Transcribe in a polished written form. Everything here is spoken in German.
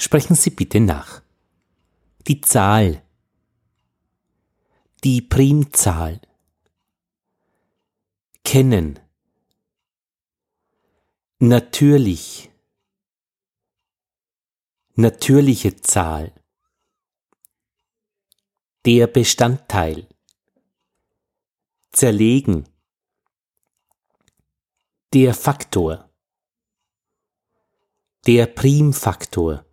Sprechen Sie bitte nach. Die Zahl. Die Primzahl. Kennen. Natürlich. Natürliche Zahl. Der Bestandteil. Zerlegen. Der Faktor. Der Primfaktor.